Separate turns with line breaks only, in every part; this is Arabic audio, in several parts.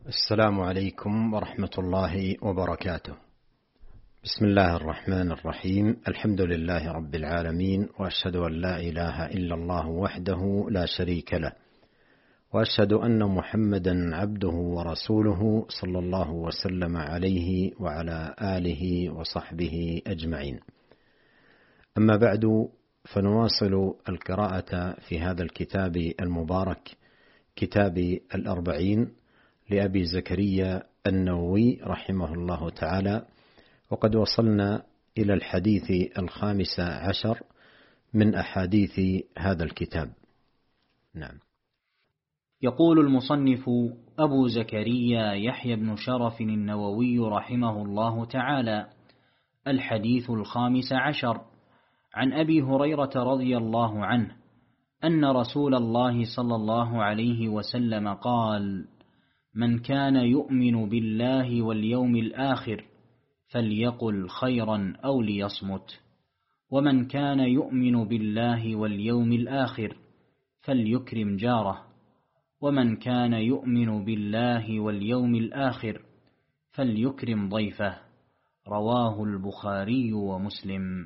السلام عليكم ورحمة الله وبركاته. بسم الله الرحمن الرحيم. الحمد لله رب العالمين، وأشهد أن لا إله إلا الله وحده لا شريك له، وأشهد أن محمدا عبده ورسوله صلى الله وسلم عليه وعلى آله وصحبه أجمعين. أما بعد، فنواصل القراءة في هذا الكتاب المبارك، كتاب الأربعين لأبي زكريا النووي رحمه الله تعالى، وقد وصلنا إلى الحديث 15 من أحاديث هذا الكتاب. نعم.
يقول المصنف أبو زكريا يحيى بن شرف النووي رحمه الله تعالى: الحديث 15 عن أبي هريرة رضي الله عنه أن رسول الله صلى الله عليه وسلم قال: من كان يؤمن بالله واليوم الآخر فليقل خيرا أو ليصمت، ومن كان يؤمن بالله واليوم الآخر فليكرم جاره، ومن كان يؤمن بالله واليوم الآخر فليكرم ضيفه. رواه البخاري ومسلم.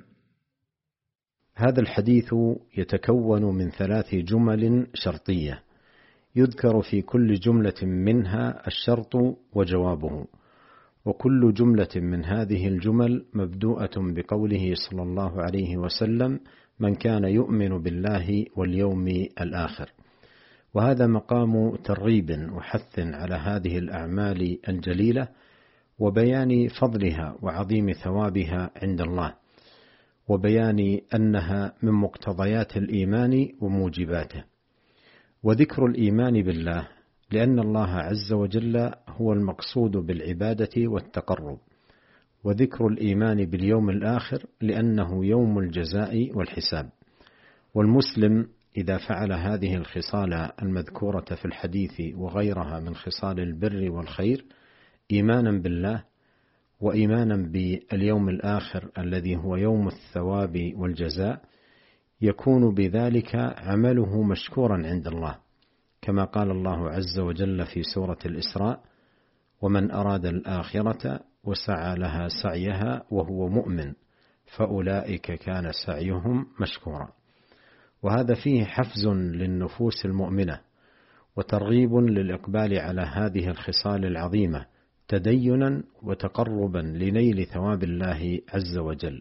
هذا الحديث يتكون من 3 جمل شرطية، يذكر في كل جملة منها الشرط وجوابه، وكل جملة من هذه الجمل مبدوءة بقوله صلى الله عليه وسلم: من كان يؤمن بالله واليوم الآخر. وهذا مقام ترغيب وحث على هذه الأعمال الجليلة، وبيان فضلها وعظيم ثوابها عند الله، وبيان أنها من مقتضيات الإيمان وموجباته. وذكر الإيمان بالله لأن الله عز وجل هو المقصود بالعبادة والتقرب، وذكر الإيمان باليوم الآخر لأنه يوم الجزاء والحساب. والمسلم إذا فعل هذه الخصال المذكورة في الحديث وغيرها من خصال البر والخير، إيمانا بالله وإيمانا باليوم الآخر الذي هو يوم الثواب والجزاء، يكون بذلك عمله مشكورا عند الله، كما قال الله عز وجل في سورة الإسراء: ومن أراد الآخرة وسعى لها سعيها وهو مؤمن فأولئك كان سعيهم مشكورا. وهذا فيه حفز للنفوس المؤمنة وترغيب للإقبال على هذه الخصال العظيمة، تدينا وتقربا لنيل ثواب الله عز وجل.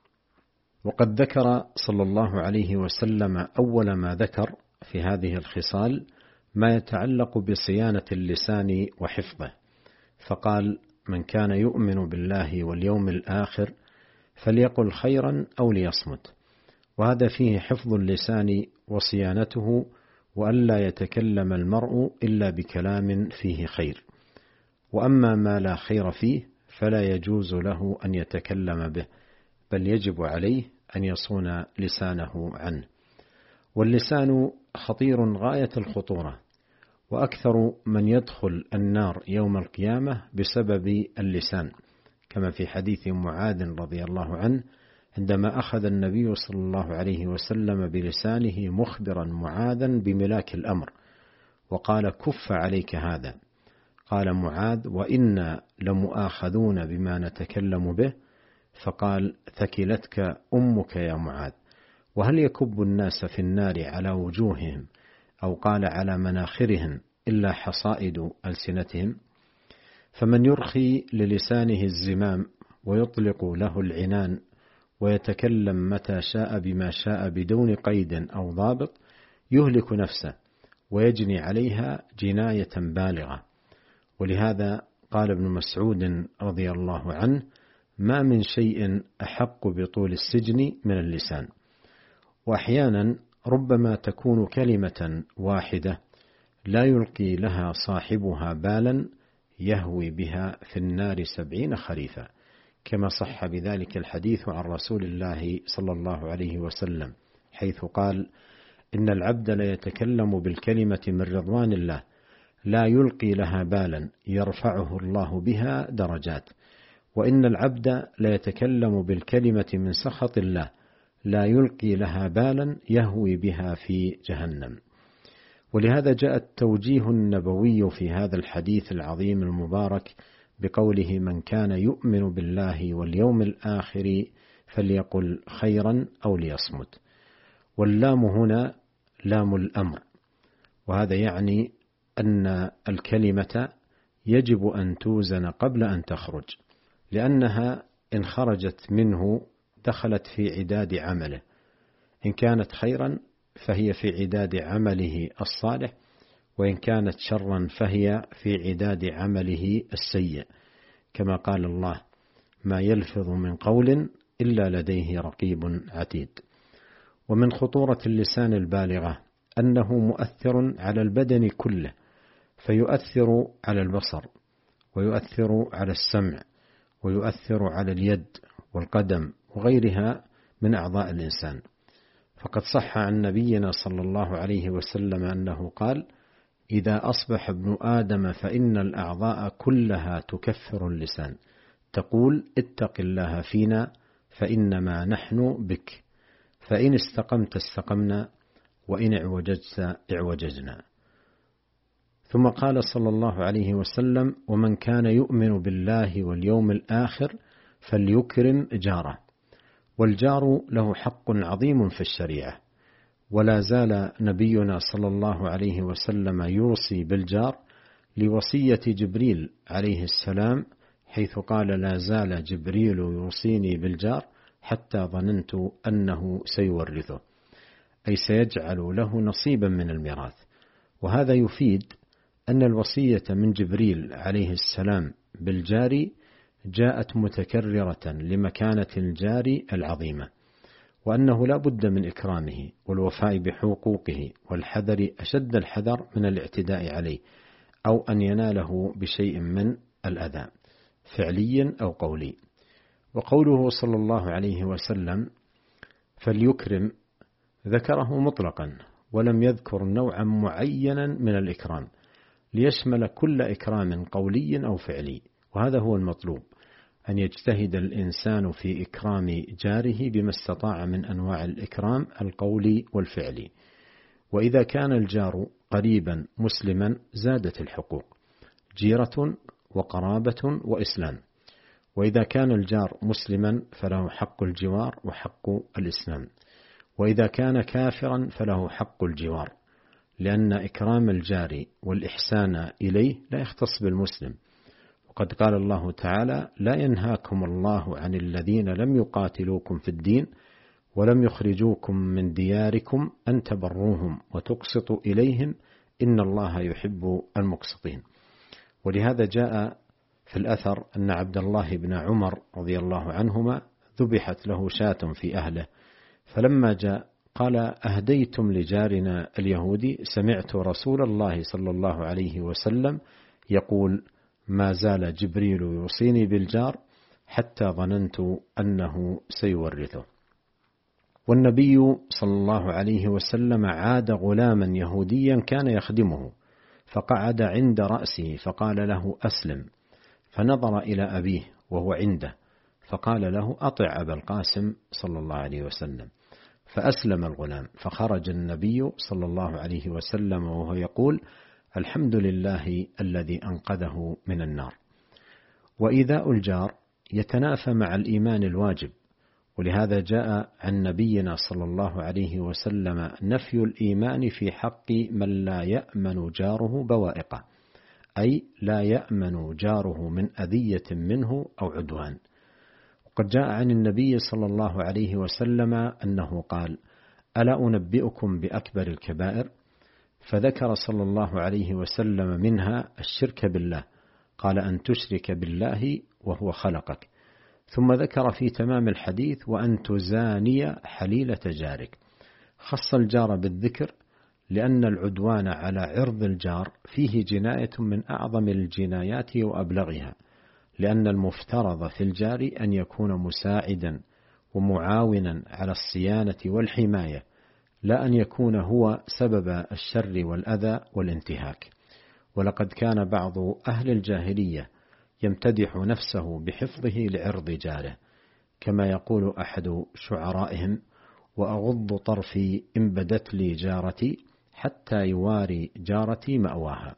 وقد ذكر صلى الله عليه وسلم أول ما ذكر في هذه الخصال ما يتعلق بصيانة اللسان وحفظه، فقال: من كان يؤمن بالله واليوم الآخر فليقل خيرا أو ليصمت. وهذا فيه حفظ اللسان وصيانته، وألا يتكلم المرء إلا بكلام فيه خير، وأما ما لا خير فيه فلا يجوز له أن يتكلم به، بل يجب عليه أن يصون لسانه عنه. واللسان خطير غاية الخطورة، وأكثر من يدخل النار يوم القيامة بسبب اللسان، كما في حديث معاذ رضي الله عنه عندما أخذ النبي صلى الله عليه وسلم بلسانه مخبرا معاذا بملاك الأمر، وقال: كف عليك هذا. قال معاذ: وإنا لمؤاخذون بما نتكلم به. فقال: ثكلتك أمك يا معاذ. وهل يكب الناس في النار على وجوههم، أو قال على مناخرهم، إلا حصائد ألسنتهم؟ فمن يرخي للسانه الزمام ويطلق له العنان ويتكلم متى شاء بما شاء بدون قيد أو ضابط يهلك نفسه ويجني عليها جناية بالغة. ولهذا قال ابن مسعود رضي الله عنه: ما من شيء أحق بطول السجن من اللسان. وأحيانا ربما تكون كلمة واحدة لا يلقي لها صاحبها بالا يهوي بها في النار 70 خريفا، كما صح بذلك الحديث عن رسول الله صلى الله عليه وسلم، حيث قال: إن العبد ليتكلم بالكلمة من رضوان الله لا يلقي لها بالا يرفعه الله بها درجات، وإن العبد ليتكلم بالكلمة من سخط الله لا يلقي لها بالا يهوي بها في جهنم. ولهذا جاء التوجيه النبوي في هذا الحديث العظيم المبارك بقوله: من كان يؤمن بالله واليوم الآخر فليقل خيرا أو ليصمت. واللام هنا لام الأمر، وهذا يعني أن الكلمة يجب أن توزن قبل أن تخرج، لأنها إن خرجت منه دخلت في عداد عمله، إن كانت خيرا فهي في عداد عمله الصالح، وإن كانت شرا فهي في عداد عمله السيء، كما قال الله: ما يلفظ من قول إلا لديه رقيب عتيد. ومن خطورة اللسان البالغة أنه مؤثر على البدن كله، فيؤثر على البصر، ويؤثر على السمع، ويؤثر على اليد والقدم وغيرها من أعضاء الإنسان. فقد صح عن نبينا صلى الله عليه وسلم أنه قال: إذا أصبح ابن آدم فإن الأعضاء كلها تكفر اللسان، تقول: اتق الله فينا فإنما نحن بك، فإن استقمت استقمنا، وإن اعوججت اعوججنا. ثم قال صلى الله عليه وسلم: ومن كان يؤمن بالله واليوم الآخر فليكرم جاره. والجار له حق عظيم في الشريعة، ولا زال نبينا صلى الله عليه وسلم يوصي بالجار لوصية جبريل عليه السلام، حيث قال: لا زال جبريل يوصيني بالجار حتى ظننت أنه سيورثه، أي سيجعل له نصيبا من الميراث. وهذا يفيد أن الوصية من جبريل عليه السلام بالجار جاءت متكررة لمكانة الجار العظيمة، وأنه لا بد من إكرامه والوفاء بحقوقه، والحذر أشد الحذر من الاعتداء عليه أو أن يناله بشيء من الأذى فعلي أو قولي. وقوله صلى الله عليه وسلم فليكرم ذكره مطلقا، ولم يذكر نوعا معينا من الإكرام، ليشمل كل إكرام قولي أو فعلي. وهذا هو المطلوب، أن يجتهد الإنسان في إكرام جاره بما استطاع من أنواع الإكرام القولي والفعلي. وإذا كان الجار قريبا مسلما زادت الحقوق: جيرة وقرابة وإسلام. وإذا كان الجار مسلما فله حق الجوار وحق الإسلام، وإذا كان كافرا فله حق الجوار، لأن إكرام الجار والإحسان إليه لا يختص بالمسلم. وقد قال الله تعالى: لا ينهاكم الله عن الذين لم يقاتلوكم في الدين ولم يخرجوكم من دياركم أن تبروهم وتقسطوا إليهم إن الله يحب المقسطين. ولهذا جاء في الأثر أن عبد الله بن عمر رضي الله عنهما ذبحت له شاة في أهله، فلما جاء قال: أهديتم لجارنا اليهودي؟ سمعت رسول الله صلى الله عليه وسلم يقول: ما زال جبريل يوصيني بالجار حتى ظننت أنه سيورثه. والنبي صلى الله عليه وسلم عاد غلاما يهوديا كان يخدمه، فقعد عند رأسه فقال له: أسلم. فنظر إلى أبيه وهو عنده فقال له: أطع أبا القاسم صلى الله عليه وسلم. فأسلم الغلام، فخرج النبي صلى الله عليه وسلم وهو يقول: الحمد لله الذي أنقذه من النار. وإيذاء الجار يتنافى مع الإيمان الواجب، ولهذا جاء عن نبينا صلى الله عليه وسلم نفي الإيمان في حق من لا يأمن جاره بوائقه، أي لا يأمن جاره من أذية منه أو عدوان. وقد جاء عن النبي صلى الله عليه وسلم أنه قال: ألا أنبئكم بأكبر الكبائر؟ فذكر صلى الله عليه وسلم منها الشرك بالله، قال: أن تشرك بالله وهو خلقك. ثم ذكر في تمام الحديث: وأن تزاني حليلة جارك. خص الجار بالذكر لأن العدوان على عرض الجار فيه جناية من أعظم الجنايات وأبلغها، لأن المفترض في الجار أن يكون مساعدا ومعاونا على الصيانة والحماية، لا أن يكون هو سبب الشر والأذى والانتهاك. ولقد كان بعض أهل الجاهلية يمتدح نفسه بحفظه لعرض جاره، كما يقول أحد شعرائهم: وأغض طرفي إن بدت لي جارتي حتى يواري جارتي مأواها.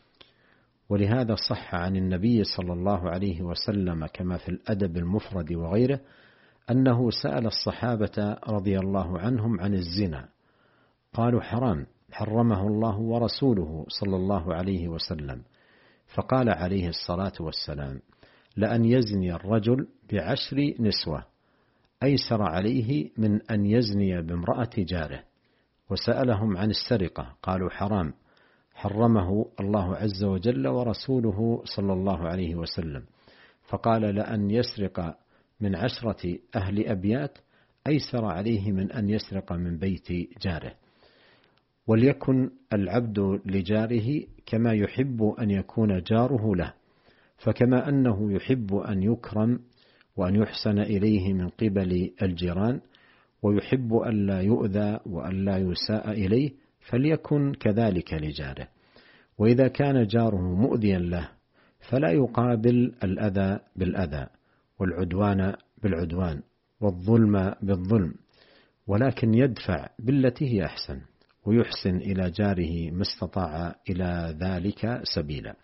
ولهذا صح عن النبي صلى الله عليه وسلم كما في الأدب المفرد وغيره أنه سأل الصحابة رضي الله عنهم عن الزنا، قالوا حرام حرمه الله ورسوله صلى الله عليه وسلم، فقال عليه الصلاة والسلام: لأن يزني الرجل ب10 نسوة أيسر عليه من أن يزني بامرأة جاره. وسألهم عن السرقة، قالوا حرام حرمه الله عز وجل ورسوله صلى الله عليه وسلم، فقال: لأن يسرق من 10 أهل أبيات أيسر عليه من أن يسرق من بيت جاره. وليكن العبد لجاره كما يحب أن يكون جاره له، فكما أنه يحب أن يكرم وأن يحسن إليه من قبل الجيران، ويحب أن لا يؤذى وأن لا يساء إليه، فليكن كذلك لجاره. وإذا كان جاره مؤذيا له فلا يقابل الأذى بالأذى والعدوان بالعدوان والظلم بالظلم، ولكن يدفع بالتي هي أحسن ويحسن إلى جاره ما استطاع إلى ذلك سبيلا.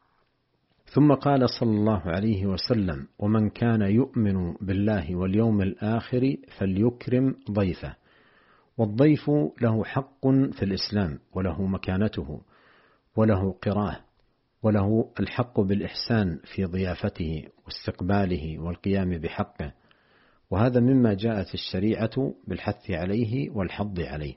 ثم قال صلى الله عليه وسلم: ومن كان يؤمن بالله واليوم الآخر فليكرم ضيفه. والضيف له حق في الإسلام وله مكانته وله قراه، وله الحق بالإحسان في ضيافته واستقباله والقيام بحقه، وهذا مما جاءت الشريعة بالحث عليه والحض عليه.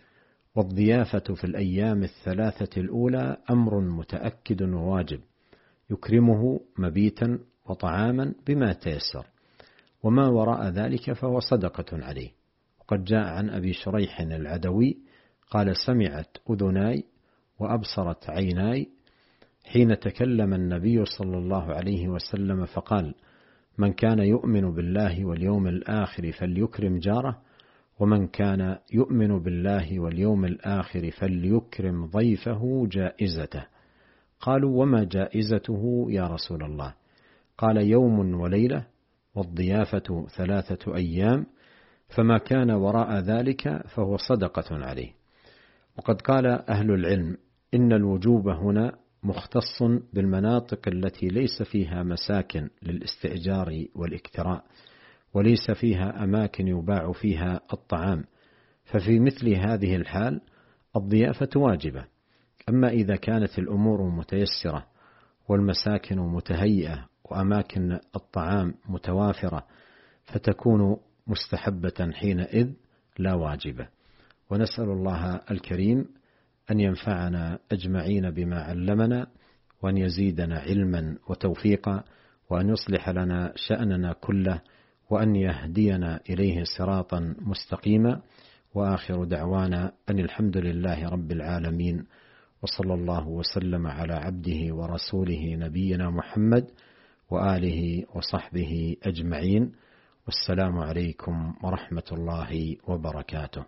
والضيافة في الأيام 3 الأولى أمر متأكد وواجب، يكرمه مبيتا وطعاما بما تيسر، وما وراء ذلك فهو صدقة عليه. وقد جاء عن أبي شريح العدوي قال: سمعت أذناي وأبصرت عيناي حين تكلم النبي صلى الله عليه وسلم فقال: من كان يؤمن بالله واليوم الآخر فليكرم جاره، ومن كان يؤمن بالله واليوم الآخر فليكرم ضيفه جائزته. قالوا: وما جائزته يا رسول الله؟ قال: يوم وليلة، والضيافة 3 أيام، فما كان وراء ذلك فهو صدقة عليه. وقد قال أهل العلم إن الوجوب هنا مختص بالمناطق التي ليس فيها مساكن للاستئجار والاكتراء، وليس فيها أماكن يباع فيها الطعام، ففي مثل هذه الحال الضيافة واجبة. أما إذا كانت الأمور متيسرة والمساكن متهيئة وأماكن الطعام متوافرة فتكون مستحبة حينئذ لا واجبة. ونسأل الله الكريم أن ينفعنا أجمعين بما علمنا، وأن يزيدنا علما وتوفيقا، وأن يصلح لنا شأننا كله، وأن يهدينا إليه صراطا مستقيما. وآخر دعوانا أن الحمد لله رب العالمين، وصلى الله وسلم على عبده ورسوله نبينا محمد وآله وصحبه أجمعين. والسلام عليكم ورحمة الله وبركاته.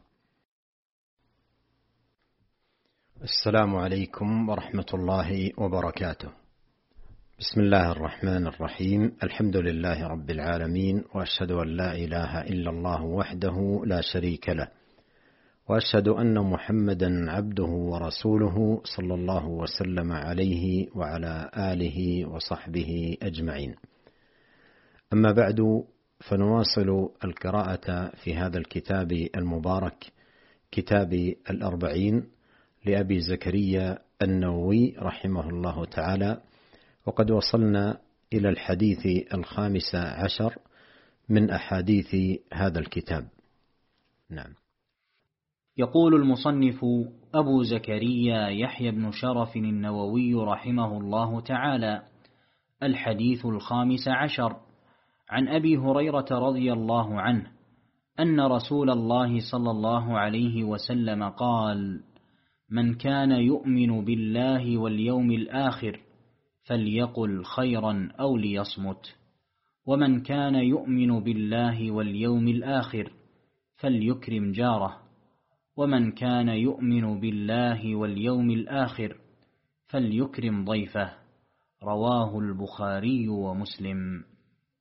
السلام عليكم ورحمة الله وبركاته. بسم الله الرحمن الرحيم. الحمد لله رب العالمين، وأشهد أن لا إله إلا الله وحده لا شريك له، وأشهد أن محمدا عبده ورسوله صلى الله وسلم عليه وعلى آله وصحبه أجمعين. أما بعد، فنواصل القراءة في هذا الكتاب المبارك، كتاب الأربعين لأبي زكريا النووي رحمه الله تعالى، وقد وصلنا إلى الحديث 15 من أحاديث هذا الكتاب. نعم.
يقول المصنف أبو زكريا يحيى بن شرف النووي رحمه الله تعالى: الحديث 15 عن أبي هريرة رضي الله عنه أن رسول الله صلى الله عليه وسلم قال: من كان يؤمن بالله واليوم الآخر فليقل خيرا أو ليصمت، ومن كان يؤمن بالله واليوم الآخر فليكرم جاره، ومن كان يؤمن بالله واليوم الآخر فليكرم ضيفه. رواه البخاري ومسلم.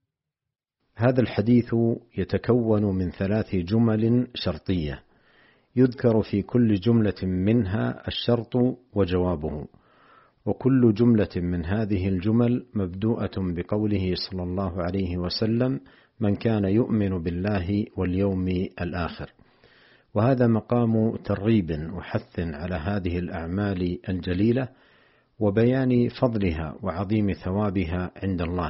هذا الحديث يتكون من 3 جمل شرطية يذكر في كل جملة منها الشرط وجوابه، وكل جملة من هذه الجمل مبدوءة بقوله صلى الله عليه وسلم: من كان يؤمن بالله واليوم الآخر. وهذا مقام ترغيب وحث على هذه الأعمال الجليلة، وبيان فضلها وعظيم ثوابها عند الله،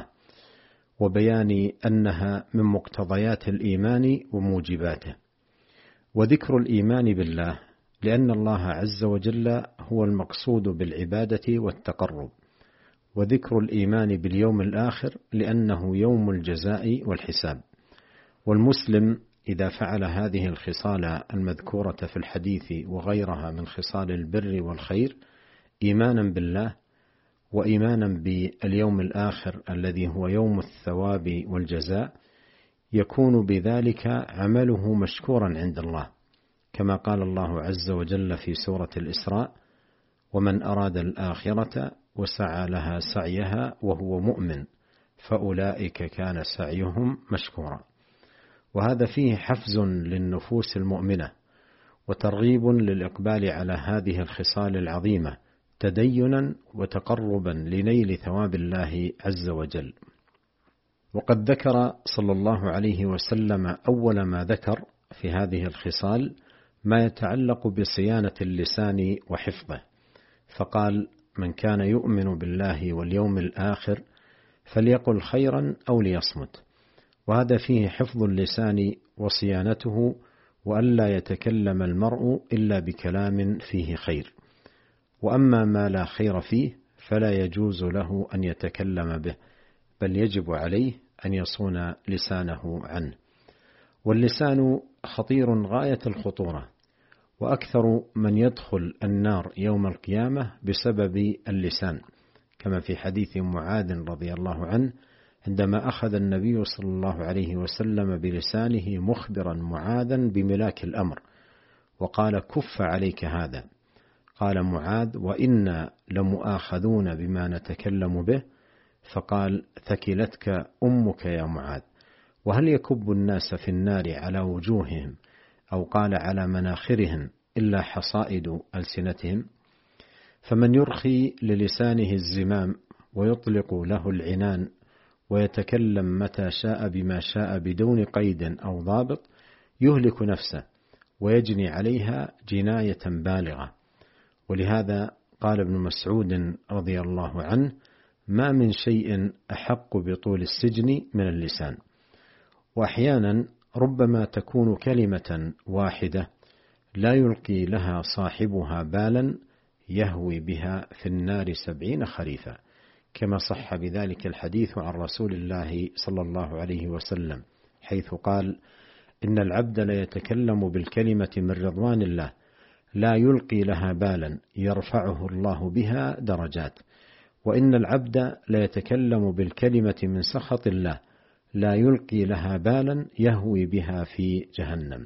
وبيان أنها من مقتضيات الإيمان وموجباته. وذكر الإيمان بالله لأن الله عز وجل هو المقصود بالعبادة والتقرب، وذكر الإيمان باليوم الآخر لأنه يوم الجزاء والحساب. والمسلم إذا فعل هذه الخصال المذكورة في الحديث وغيرها من خصال البر والخير إيمانا بالله وإيمانا باليوم الآخر الذي هو يوم الثواب والجزاء، يكون بذلك عمله مشكورا عند الله، كما قال الله عز وجل في سورة الإسراء: ومن أراد الآخرة وسعى لها سعيها وهو مؤمن فأولئك كان سعيهم مشكورا. وهذا فيه حفز للنفوس المؤمنة وترغيب للإقبال على هذه الخصال العظيمة تدينا وتقربا لنيل ثواب الله عز وجل. وقد ذكر صلى الله عليه وسلم أول ما ذكر في هذه الخصال ما يتعلق بصيانة اللسان وحفظه، فقال: من كان يؤمن بالله واليوم الآخر فليقل خيرا أو ليصمت. وهذا فيه حفظ اللسان وصيانته، وألا يتكلم المرء إلا بكلام فيه خير، وأما ما لا خير فيه فلا يجوز له أن يتكلم به، بل يجب عليه أن يصون لسانه عنه. واللسان خطير غاية الخطورة، وأكثر من يدخل النار يوم القيامة بسبب اللسان، كما في حديث معاذ رضي الله عنه عندما أخذ النبي صلى الله عليه وسلم بلسانه مخبرا معاذا بملاك الأمر، وقال: كف عليك هذا. قال معاذ: وإنا لمؤاخذون بما نتكلم به. فقال: ثكلتك أمك يا معاذ. وهل يكب الناس في النار على وجوههم أو قال على مناخرهم إلا حصائد ألسنتهم؟ فمن يرخي للسانه الزمام ويطلق له العنان ويتكلم متى شاء بما شاء بدون قيد أو ضابط يهلك نفسه ويجني عليها جناية بالغة. ولهذا قال ابن مسعود رضي الله عنه: ما من شيء أحق بطول السجن من اللسان. وأحيانا ربما تكون كلمة واحدة لا يلقي لها صاحبها بالا يهوي بها في النار 70 خريفا، كما صح بذلك الحديث عن رسول الله صلى الله عليه وسلم، حيث قال: إن العبد ليتكلم بالكلمة من رضوان الله لا يلقي لها بالا يرفعه الله بها درجات، وإن العبد ليتكلم بالكلمة من سخط الله لا يلقي لها بالا يهوي بها في جهنم.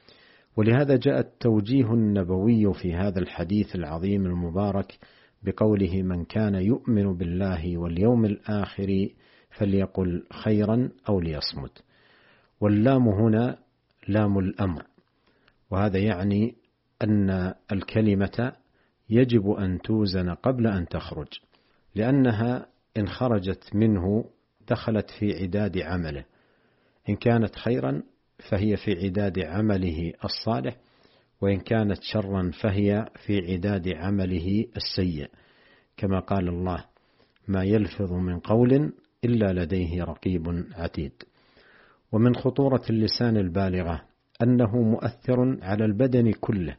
ولهذا جاء التوجيه النبوي في هذا الحديث العظيم المبارك بقوله: من كان يؤمن بالله واليوم الآخر فليقل خيرا أو ليصمت. واللام هنا لام الأمر، وهذا يعني أن الكلمة يجب أن توزن قبل أن تخرج، لأنها إن خرجت منه دخلت في عداد عمله، إن كانت خيرا فهي في عداد عمله الصالح، وإن كانت شرا فهي في عداد عمله السيء، كما قال الله: ما يلفظ من قول إلا لديه رقيب عتيد. ومن خطورة اللسان البالغة أنه مؤثر على البدن كله،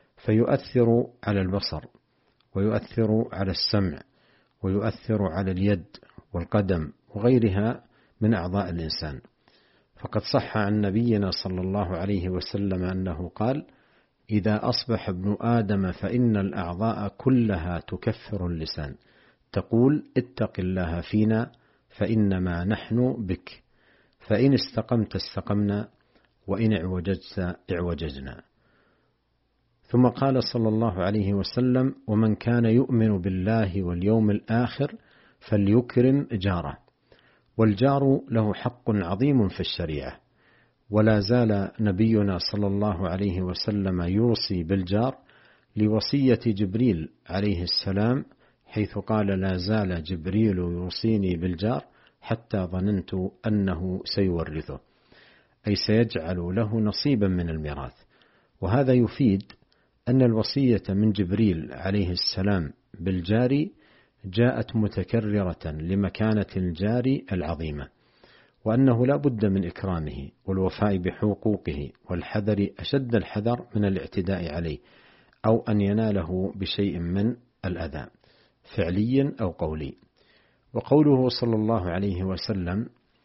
فيؤثر على البصر، ويؤثر على السمع، ويؤثر على اليد والقدم وغيرها من أعضاء الإنسان. فقد صح عن نبينا صلى الله عليه وسلم أنه قال: إذا أصبح ابن آدم فإن الأعضاء كلها تكفر اللسان، تقول: اتق الله فينا فإنما نحن بك، فإن استقمت استقمنا وإن اعوججت اعوججنا. ثم قال صلى الله عليه وسلم: ومن كان يؤمن بالله واليوم الآخر فليكرم جاره. والجار له حق عظيم في الشريعة، ولا زال نبينا صلى الله عليه وسلم يوصي بالجار لوصية جبريل عليه السلام، حيث قال: لا زال جبريل يوصيني بالجار حتى ظننت أنه سيورثه، أي سيجعل له نصيبا من الميراث. وهذا يفيد أن الوصية من جبريل عليه السلام بالجار جاءت متكررة لمكانة الجار العظيمة، وأنه لا بد من إكرامه والوفاء بحقوقه والحذر أشد الحذر من الاعتداء عليه أو أن يناله بشيء من الأذى فعلي أو قولي. وقوله صلى الله عليه وسلم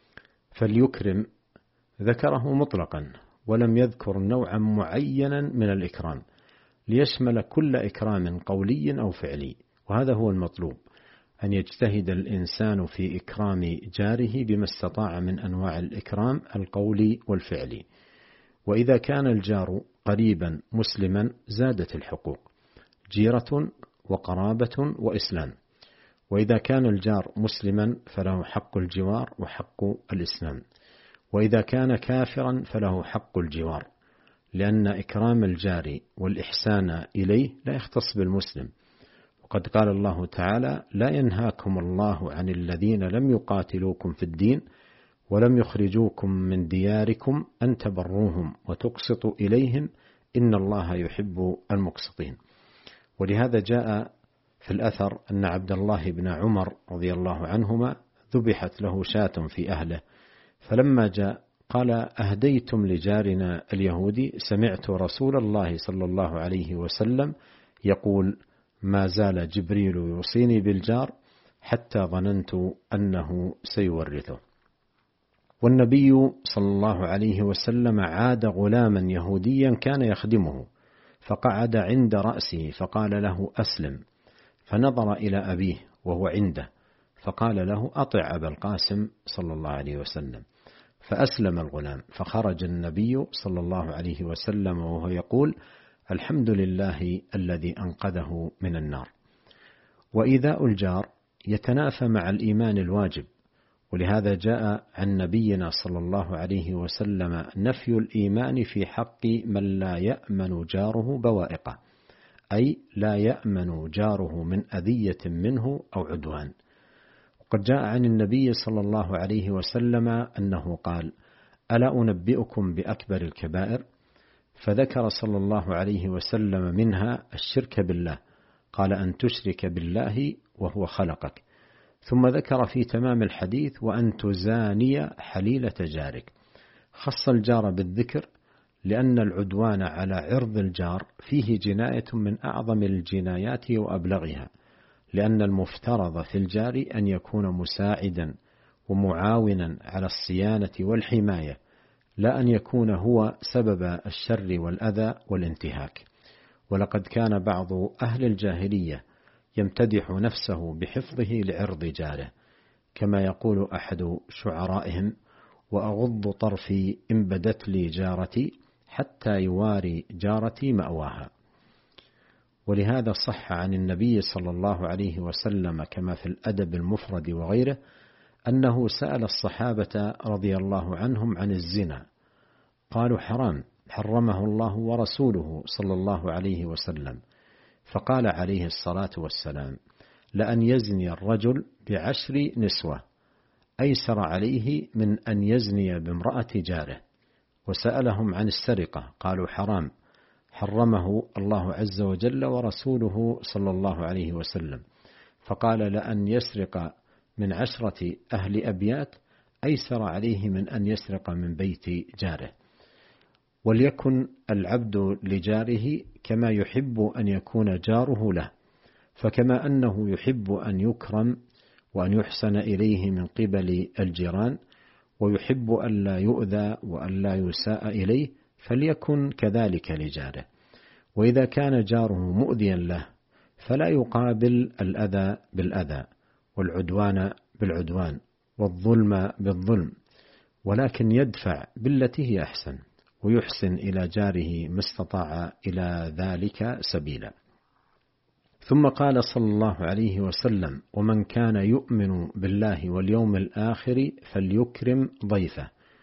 فليكرم ذكره مطلقا ولم يذكر نوعا معينا من الإكرام، ليشمل كل إكرام قولي أو فعلي. وهذا هو المطلوب، أن يجتهد الإنسان في إكرام جاره بما استطاع من أنواع الإكرام القولي والفعلي. وإذا كان الجار قريبا مسلما زادت الحقوق: جيرة وقرابة وإسلام. وإذا كان الجار مسلما فله حق الجوار وحق الإسلام، وإذا كان كافرا فله حق الجوار، لأن إكرام الجار والإحسان إليه لا يختص بالمسلم. وقد قال الله تعالى: لا ينهاكم الله عن الذين لم يقاتلوكم في الدين ولم يخرجوكم من دياركم أن تبروهم وتقسطوا إليهم إن الله يحب المقسطين. ولهذا جاء في الأثر أن عبد الله بن عمر رضي الله عنهما ذبحت له شاة في أهله، فلما جاء قال: أهديتم لجارنا اليهودي؟ سمعت رسول الله صلى الله عليه وسلم يقول: ما زال جبريل يوصيني بالجار حتى ظننت أنه سيورثه. والنبي صلى الله عليه وسلم عاد غلاما يهوديا كان يخدمه، فقعد عند رأسه فقال له: أسلم. فنظر إلى أبيه وهو عنده فقال له: أطع أبا القاسم صلى الله عليه وسلم. فأسلم الغلام، فخرج النبي صلى الله عليه وسلم وهو يقول: الحمد لله الذي أنقذه من النار. وإيذاء الجار يتنافى مع الإيمان الواجب، ولهذا جاء عن نبينا صلى الله عليه وسلم نفي الإيمان في حق من لا يأمن جاره بوائقه، أي لا يأمن جاره من أذية منه أو عدوان. وقد جاء عن النبي صلى الله عليه وسلم أنه قال: ألا أنبئكم بأكبر الكبائر؟ فذكر صلى الله عليه وسلم منها الشرك بالله، قال: أن تشرك بالله وهو خلقك. ثم ذكر في تمام الحديث: وأن تزاني حليلة جارك. خص الجار بالذكر لأن العدوان على عرض الجار فيه جناية من أعظم الجنايات وأبلغها، لأن المفترض في الجار أن يكون مساعدا ومعاونا على الصيانة والحماية، لا أن يكون هو سبب الشر والأذى والانتهاك. ولقد كان بعض أهل الجاهلية يمتدح نفسه بحفظه لعرض جاره، كما يقول أحد شعرائهم: وأغض طرفي إن بدت لي جارتي حتى يواري جارتي مأواها. ولهذا صح عن النبي صلى الله عليه وسلم كما في الأدب المفرد وغيره أنه سأل الصحابة رضي الله عنهم عن الزنا، قالوا: حرام، حرمه الله ورسوله صلى الله عليه وسلم. فقال عليه الصلاة والسلام: لأن يزني الرجل ب10 نسوة أيسر عليه من أن يزني بامرأة جاره. وسألهم عن السرقة، قالوا: حرام، حرمه الله عز وجل ورسوله صلى الله عليه وسلم. فقال: لأن يسرق من 10 أهل أبيات أيسر عليه من أن يسرق من بيت جاره. وليكن العبد لجاره كما يحب أن يكون جاره له، فكما أنه يحب أن يكرم وأن يحسن إليه من قبل الجيران، ويحب أن لا يؤذى وأن لا يساء إليه، فليكن كذلك لجاره. وإذا كان جاره مؤذيا له فلا يقابل الأذى بالأذى والعدوان بالعدوان والظلم بالظلم، ولكن يدفع بالتي هي أحسن ويحسن إلى جاره ما استطاع إلى ذلك سبيلا. ثم قال صلى الله عليه وسلم: ومن كان يؤمن بالله واليوم الآخر فليكرم ضيفه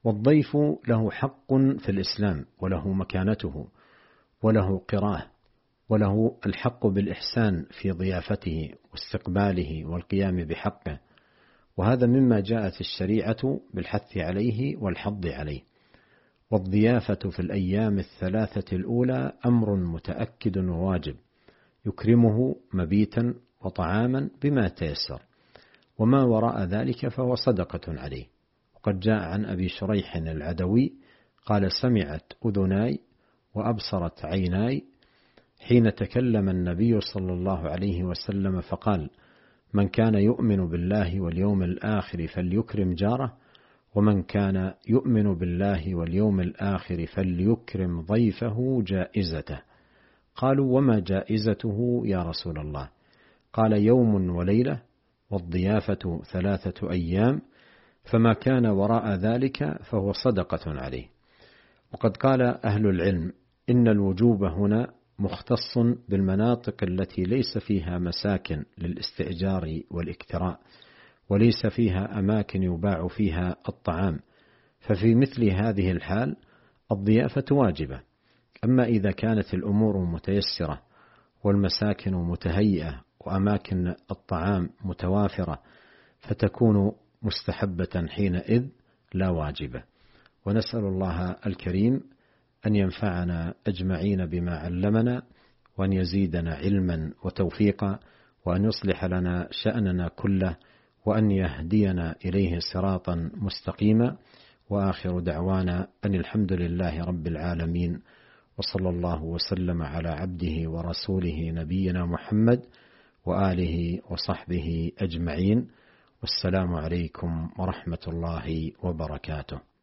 والضيف له حق في الإسلام وله مكانته وله قراه وله الحق بالإحسان في ضيافته واستقباله والقيام بحقه، وهذا مما جاءت الشريعة بالحث عليه والحض عليه. والضيافة في الأيام الثلاثة الأولى أمر متأكد وواجب، يكرمه مبيتا وطعاما بما تيسر، وما وراء ذلك فهو صدقة عليه. وقد جاء عن أبي شريح العدوي قال: سمعت أذناي وأبصرت عيناي حين تكلم النبي صلى الله عليه وسلم فقال: من كان يؤمن بالله واليوم الآخر فليكرم جاره، ومن كان يؤمن بالله واليوم الآخر فليكرم ضيفه جائزته. قالوا: وما جائزته يا رسول الله؟ قال: يوم وليلة، والضيافة 3 أيام، فما كان وراء ذلك فهو صدقة عليه. وقد قال أهل العلم إن الوجوب هنا مختص بالمناطق التي ليس فيها مساكن للاستئجار والاكتراء، وليس فيها أماكن يباع فيها الطعام، ففي مثل هذه الحال الضيافة واجبة. أما إذا كانت الأمور متيسرة والمساكن متهيئة وأماكن الطعام متوافرة فتكون مستحبة حينئذ لا واجبة. ونسأل الله الكريم أن ينفعنا أجمعين بما علمنا، وأن يزيدنا علما وتوفيقا، وأن يصلح لنا شأننا كله، وأن يهدينا إليه صراطا مستقيما. وآخر دعوانا أن الحمد لله رب العالمين، وصلى الله وسلم على عبده ورسوله نبينا محمد وآله وصحبه أجمعين. والسلام عليكم ورحمة الله وبركاته.